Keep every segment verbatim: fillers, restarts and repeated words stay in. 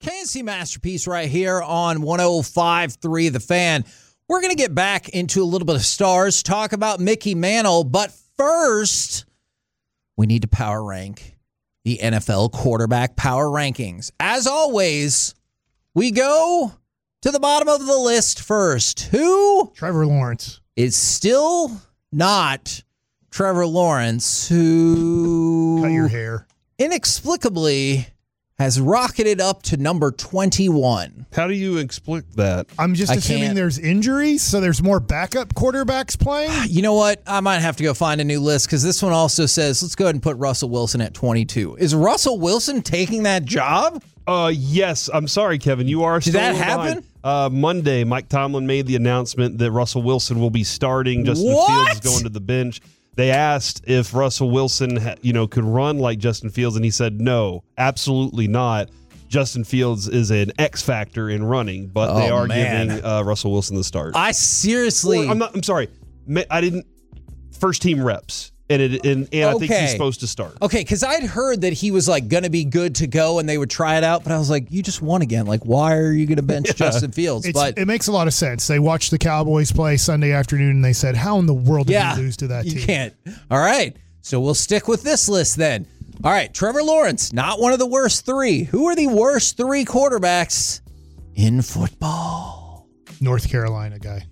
K N C Masterpiece right here on one oh five point three The Fan. We're going to get back into a little bit of stars, talk about Mickey Mantle, but first, we need to power rank the N F L quarterback power rankings. As always, we go to the bottom of the list first. Who? Trevor Lawrence. Is still not Trevor Lawrence, who... Cut your hair. Inexplicably has rocketed up to number twenty-one. How do you explain that? I'm just I assuming can't. there's injuries, so there's more backup quarterbacks playing? You know what? I might have to go find a new list because this one also says, let's go ahead and put Russell Wilson at twenty-two. Is Russell Wilson taking that job? Uh, yes. I'm sorry, Kevin. You are Did still that a little happen? behind. Uh, Monday, Mike Tomlin made the announcement that Russell Wilson will be starting. Justin What? Fields is going to the bench. They asked if Russell Wilson, ha- you know, could run like Justin Fields, and he said, no, absolutely not. Justin Fields is an X factor in running, but Oh, they are man. giving uh, Russell Wilson the start. I seriously... Or, I'm not. I'm sorry. Ma- I didn't. First team reps, and it, and, and I think Okay. he's supposed to start. Okay, because I'd heard that he was like going to be good to go and they would try it out, but I was like, you just won again. Like, why are you going to bench Justin Fields? It's, But it makes a lot of sense. They watched the Cowboys play Sunday afternoon, and they said, how in the world did yeah, we lose to that you team? can't. All right, so we'll stick with this list then. All right, Trevor Lawrence, not one of the worst three. Who are the worst three quarterbacks in football? North Carolina guy.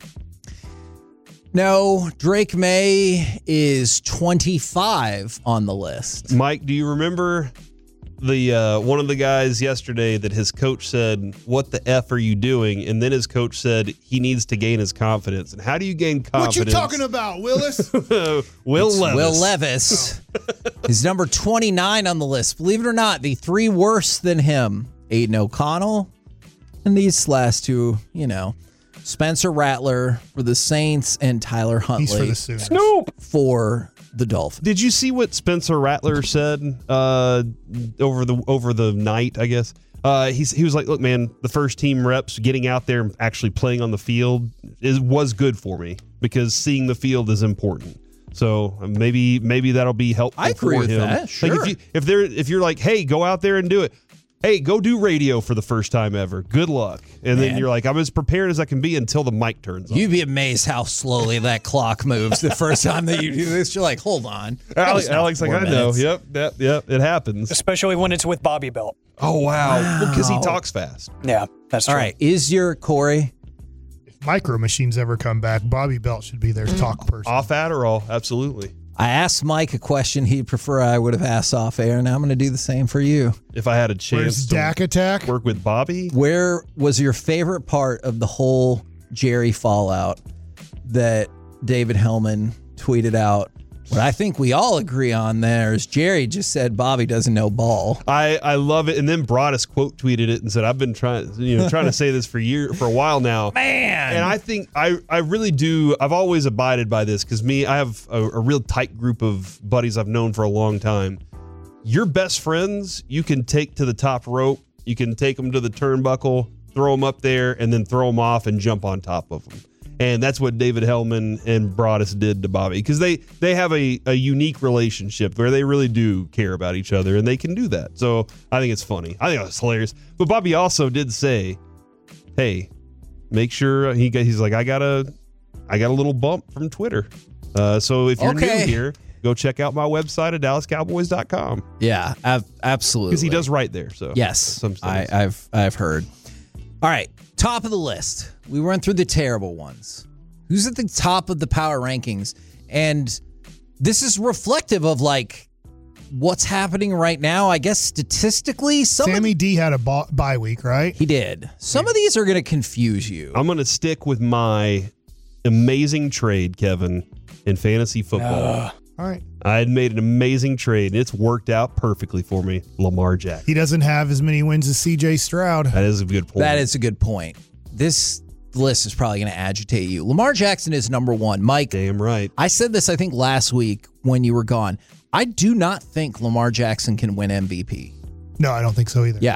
No, Drake May is twenty-five on the list. Mike, do you remember the uh, one of the guys yesterday that his coach said, "What the f are you doing?" And then his coach said he needs to gain his confidence. And how do you gain confidence? What you talking about, Willis? Will It's Levis. Will Levis is number twenty-nine on the list. Believe it or not, the three worse than him, Aiden O'Connell, and these last two, you know, Spencer Rattler for the Saints and Tyler Huntley He's for the Sooners. Nope. for the Dolphins. Did you see what Spencer Rattler said uh, over the over the night? I guess uh, he's he was like, "Look, man, the first team reps, getting out there and actually playing on the field is was good for me because seeing the field is important." So uh, maybe maybe that'll be helpful I agree for with him. that, Like sure. if you if they're if you're like, "Hey, go out there and do it." Hey, go do radio for the first time ever. Good luck. And Man. then you're like, I'm as prepared as I can be until the mic turns on. You'd be amazed how slowly that clock moves the first time that you do this. You're like, hold on. That Alex, was not Alex like, four I know. minutes. Yep, yep, yep. It happens. Especially when it's with Bobby Belt. Oh, wow. Because he Wow. talks fast. Yeah, that's true. All right. Is your Corey? If Micro Machines ever come back, Bobby Belt should be their talk person. Off Adderall, absolutely. I asked Mike a question he'd prefer I would have asked off air. Now I'm going to do the same for you. If I had a Where's chance to Dak Attack? work with Bobby, Where was your favorite part of the whole Jerry fallout that David Hellman tweeted out? What I think we all agree on there is Jerry just said Bobby doesn't know ball. I, I love it. And then Broadus quote tweeted it and said, I've been trying, you know, trying to say this for year for a while now. Man. And I think I, I really do. I've always abided by this because me, I have a, a real tight group of buddies I've known for a long time. Your best friends, you can take to the top rope. You can take them to the turnbuckle, throw them up there, and then throw them off and jump on top of them. And that's what David Hellman and Broadus did to Bobby because they, they have a, a unique relationship where they really do care about each other and they can do that. So I think it's funny. I think it's hilarious. But Bobby also did say, hey, make sure he got, he's like, I got a, I got a little bump from Twitter. Uh, so if you're Okay. new here, go check out my website at dallas cowboys dot com Yeah, ab- absolutely. because he does write there. So Yes, some I, things. I've I've heard. All right, top of the list. We went through the terrible ones. Who's at the top of the power rankings? And this is reflective of like what's happening right now. I guess statistically, some Sammy of D had a ba- bye week, right? he did. Some of these are going to confuse you. I'm going to stick with my amazing trade, Kevin, in fantasy football. All right. I had made an amazing trade, and it's worked out perfectly for me. Lamar Jackson. He doesn't have as many wins as C J Stroud. That is a good point. That is a good point. This list is probably going to agitate you. Lamar Jackson is number one. Mike, damn right. I said this, I think, last week when you were gone. I do not think Lamar Jackson can win M V P. No, I don't think so either. Yeah.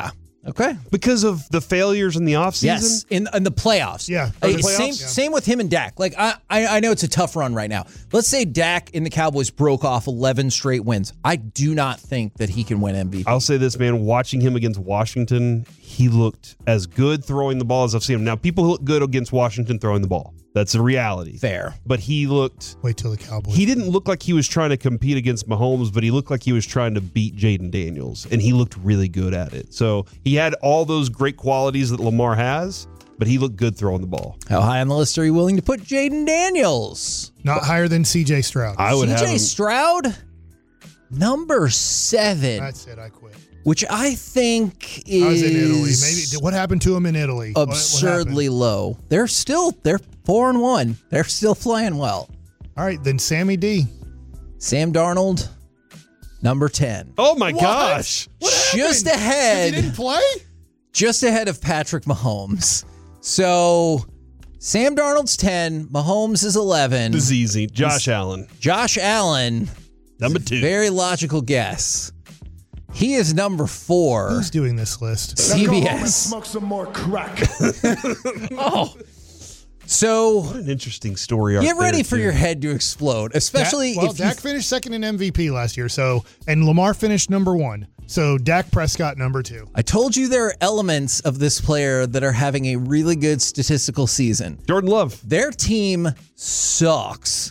Okay. because of the failures in the offseason. Yes, in in the playoffs. Yeah. Uh, Oh, the same playoffs? Yeah. same with him and Dak. Like I, I I know it's a tough run right now. Let's say Dak and the Cowboys broke off eleven straight wins. I do not think that he can win M V P. I'll say this, man. Watching him against Washington, he looked as good throwing the ball as I've seen him. Now, people look good against Washington throwing the ball. That's a reality. Fair. But he looked. Wait till the Cowboys. He didn't look like he was trying to compete against Mahomes, but he looked like he was trying to beat Jaden Daniels, and he looked really good at it. So he had all those great qualities that Lamar has, but he looked good throwing the ball. How high on the list are you willing to put Jaden Daniels? Not higher than C J Stroud. I would have C J him. Stroud, number seven, That's it. I quit. which I think is I was in Italy. Maybe what happened to him in Italy? What- what absurdly happened? low. They're still they're four and one. They're still flying well. All right, then Sammy D. Sam Darnold, number ten, Oh my What? gosh. What just happened? 'Cause ahead. He didn't play? just ahead of Patrick Mahomes. So Sam Darnold's ten, Mahomes is eleven. This is easy. Josh Allen, Josh Allen, number two. very logical guess. He is number four. Who's doing this list? C B S. Smoke some more crack. Oh. So What an interesting story. get ready for your head to explode, especially Dak, well, if Dak you, finished second in M V P last year, so and Lamar finished number one. So Dak Prescott number two. I told you there are elements of this player that are having a really good statistical season. Jordan Love. Their team sucks.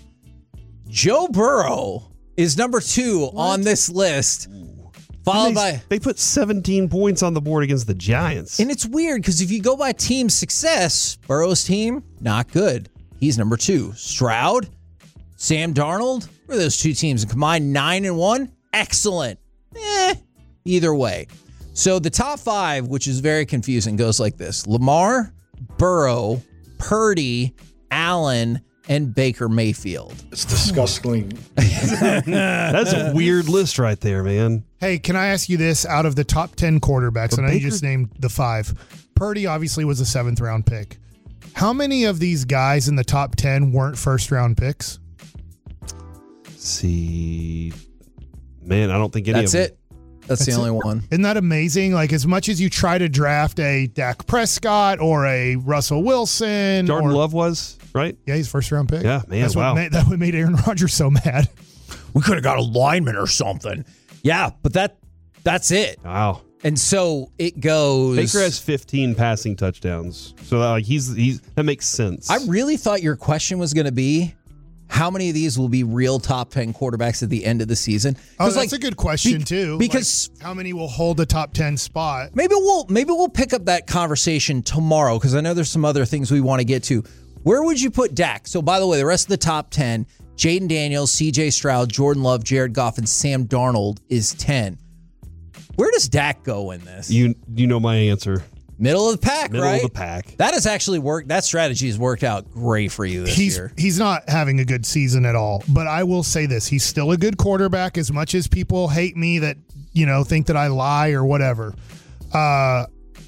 Joe Burrow is number two on this list, followed They, by. they put seventeen points on the board against the Giants. And it's weird because if you go by team success, Burrow's team, not good. He's number two. Stroud, Sam Darnold, where are those two teams combined nine and one? Excellent. Eh, either way. So the top five, which is very confusing, goes like this: Lamar, Burrow, Purdy, Allen, and Baker Mayfield. It's disgusting. That's a weird list right there, man. Hey, can I ask you this? Out of the top ten quarterbacks, But I know you Baker- just named the five. Purdy obviously was a seventh round pick. How many of these guys in the top ten weren't first round picks? Let's see, man, I don't think any That's of them. it. That's, That's the only it. one. Isn't that amazing? Like, as much as you try to draft a Dak Prescott or a Russell Wilson. Jordan or, Love was, right? Yeah, he's first round pick. Yeah, man, That's wow. What made, that would made Aaron Rodgers so mad. We could have got a lineman or something. Yeah, but that that's it. Wow. And so it goes. Baker has fifteen passing touchdowns, so that, like he's he's that makes sense. I really thought your question was going to be, how many of these will be real top ten quarterbacks at the end of the season? Oh, 'Cause, that's like, a good question, be- too. Because Like, how many will hold a top ten spot? maybe we'll maybe we'll pick up that conversation tomorrow because I know there's some other things we want to get to. Where would you put Dak? So by the way, the rest of the top ten, Jaden Daniels, C J Stroud, Jordan Love, Jared Goff, and Sam Darnold is ten. Where does Dak go in this? you you know my answer. Middle of the pack, Middle right? of the pack. That has actually worked. That strategy has worked out great for you this He's year. he's not having a good season at all. But I will say this: he's still a good quarterback. As much as people hate me that you know think that I lie or whatever, uh,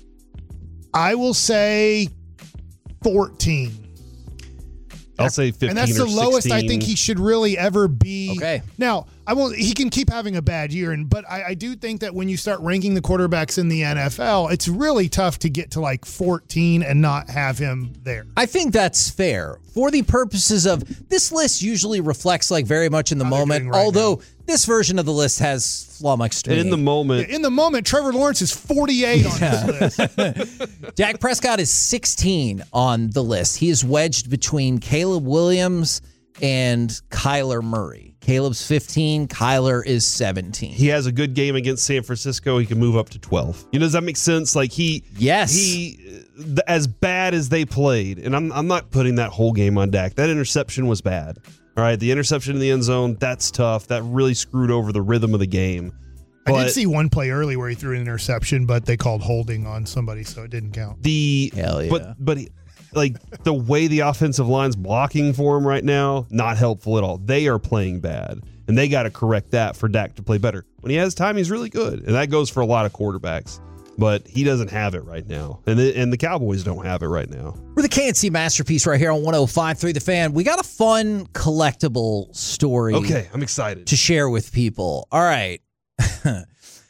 I will say fourteen. I'll say fifteen And that's the or lowest I sixteen. think he should really ever be. Okay. Now, I won't. He can keep having a bad year, and but I, I do think that when you start ranking the quarterbacks in the N F L, it's really tough to get to like fourteen and not have him there. I think that's fair for the purposes of this list. Usually reflects like very much in the How they're moment. doing right although now. this version of the list has flummoxed me. in the moment. In the moment, Trevor Lawrence is forty-eight on this list. Dak Prescott is sixteen on the list. He is wedged between Caleb Williams and Kyler Murray. Caleb's fifteen. Kyler is seventeen. He has a good game against San Francisco. He can move up to twelve. You know, does that make sense? Like he, Yes. he, th- as bad as they played, and I'm I'm not putting that whole game on Dak. That interception was bad. All right, the interception in the end zone, that's tough. That really screwed over the rhythm of the game. I But did see one play early where he threw an interception, but they called holding on somebody, so it didn't count. the Hell yeah. but but he- like the way the offensive line's blocking for him right now, not helpful at all. They are playing bad, and they got to correct that for Dak to play better. When he has time, he's really good, and that goes for a lot of quarterbacks. But he doesn't have it right now, and the, and the Cowboys don't have it right now. We're the K N C Masterpiece right here on one oh five point three The Fan. We got a fun collectible story Okay, I'm excited. to share with people. All right.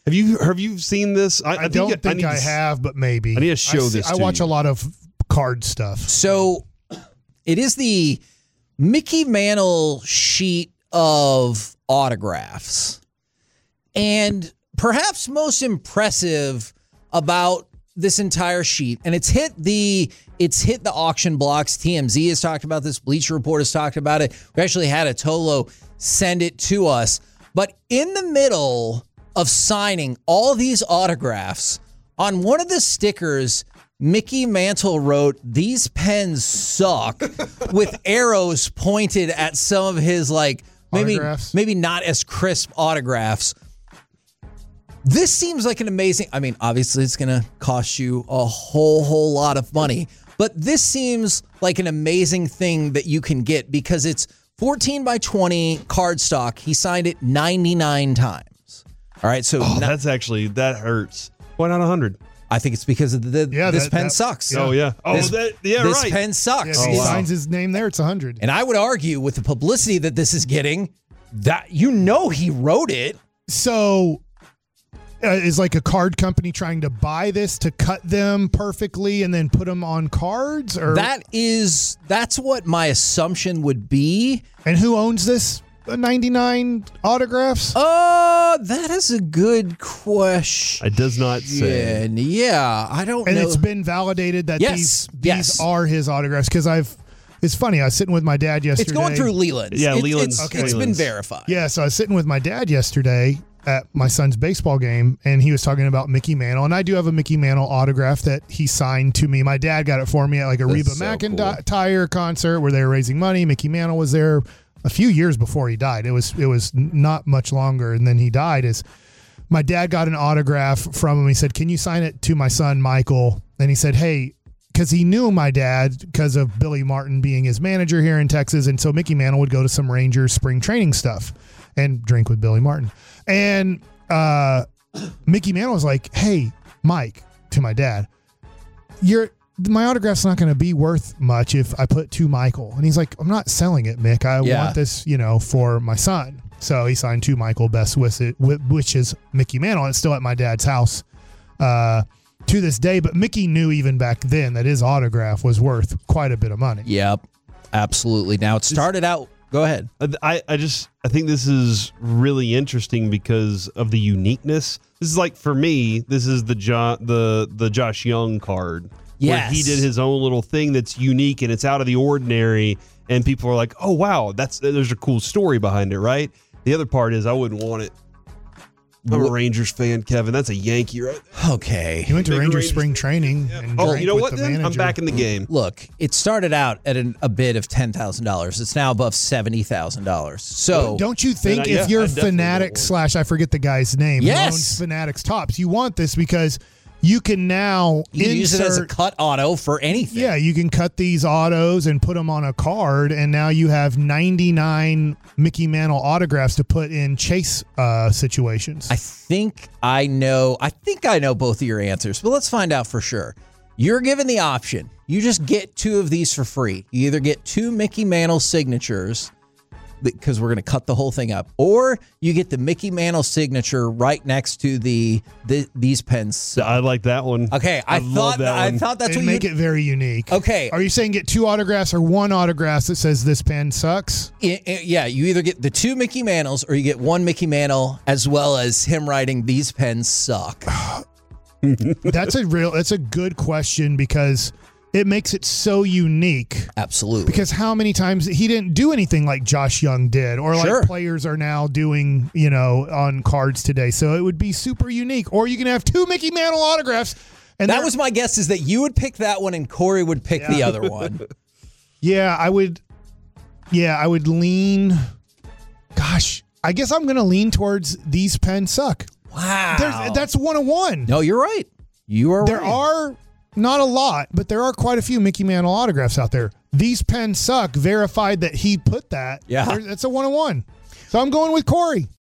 Have you have you seen this? I, I don't think I, think I, I have, but maybe. I need to show I see, this. I to watch you. a lot of card stuff. So it is the Mickey Mantle sheet of autographs. And perhaps most impressive about this entire sheet, and it's hit the it's hit the auction blocks. T M Z has talked about this. Bleacher Report has talked about it. We actually had a Tolo send it to us. But in the middle of signing all these autographs, on one of the stickers, Mickey Mantle wrote, "These pens suck," with arrows pointed at some of his, like, maybe Autographs? maybe not as crisp autographs. This seems like an amazing, I mean, obviously it's going to cost you a whole, whole lot of money, but this seems like an amazing thing that you can get because it's fourteen by twenty cardstock. He signed it ninety-nine times. All right, so Oh, not- that's actually that hurts. Why not a hundred? I think it's because of the, Yeah, this that- pen that- sucks. Oh yeah. Oh This- that yeah this right. pen sucks. Yeah, if he Oh, wow. signs his name there, it's a hundred. And I would argue with the publicity that this is getting, that you know he wrote it. So, uh, is like a card company trying to buy this to cut them perfectly and then put them on cards, or That is, that's what my assumption would be. And who owns this uh, ninety-nine autographs? Uh, that is a good question. It does not say. Yeah, I don't And know. it's been validated that Yes, these these yes. are his autographs because I've. It's funny. I was sitting with my dad yesterday. It's going through Leland's. Yeah, It- Leland's- It's, okay. it's been Leland's. verified. Yeah, so I was sitting with my dad yesterday at my son's baseball game, and he was talking about Mickey Mantle, and I do have a Mickey Mantle autograph that he signed to me. My dad got it for me at like a That's Reba so McEntire concert where they were raising money. Mickey Mantle was there a few years before he died. It was it was not much longer, and then he died. Is my dad got an autograph from him. He said, "Can you sign it to my son Michael?" And he said, "Hey." Because he knew my dad because of Billy Martin being his manager here in Texas. And so Mickey Mantle would go to some Rangers spring training stuff and drink with Billy Martin. And uh, Mickey Mantle was like, "Hey, Mike," to my dad, "Your my autograph's not going to be worth much if I put to Michael." And he's like, "I'm not selling it, Mick. I Yeah. want this, you know, for my son." So he signed to Michael, best wishes, Mickey Mantle. And it's still at my dad's house. Uh, to this day, but Mickey knew even back then that his autograph was worth quite a bit of money. Yep, absolutely. Now, it started out, go ahead. I, I just I think this is really interesting because of the uniqueness. This is like, for me, this is the jo- the the Josh Young card. Yes. Where he did his own little thing that's unique and it's out of the ordinary, and people are like, "Oh wow, that's there's a cool story behind it," right? The other part is I wouldn't want it. I'm a Rangers fan, Kevin. That's a Yankee, right? Okay. He went to Big Rangers Rangers spring training and Oh, drank you know with what? the Then manager. I'm back in the game. Look, it started out at an, a bid of ten thousand dollars. It's now above seventy thousand dollars. So, Don't you think Then I- if yeah, you're I definitely Fanatic want one. slash I forget the guy's name, who Yes. owns Fanatics Tops, you want this because you can now you can use it as a insert- cut auto for anything. Yeah, you can cut these autos and put them on a card, and now you have ninety-nine Mickey Mantle autographs to put in chase uh, situations. I think I know. I think I know both of your answers, but let's find out for sure. You're given the option. You just get two of these for free. You either get two Mickey Mantle signatures because we're going to cut the whole thing up, or you get the Mickey Mantle signature right next to the, the these pens. I like that one. Okay, I, love thought that I one. thought that's and what make you it very unique. Okay. Are you saying get two autographs or one autograph that says this pen sucks? I- I- yeah, you either get the two Mickey Mantles or you get one Mickey Mantle as well as him writing "These pens suck." That's a real. That's a good question because it makes it so unique. Absolutely. Because how many times he didn't do anything like Josh Young did, or like Sure. players are now doing, you know, on cards today. So it would be super unique. Or you can have two Mickey Mantle autographs. And that they're- was my guess, is that you would pick that one and Corey would pick the other one. yeah, I would. Yeah, I would lean. Gosh, I guess I'm going to lean towards these pens suck. Wow. There's, that's one of one. No, you're right. You are There right. are not a lot, but there are quite a few Mickey Mantle autographs out there. These pens suck. Verified that he put that. Yeah. There- It's a one on one. So I'm going with Corey.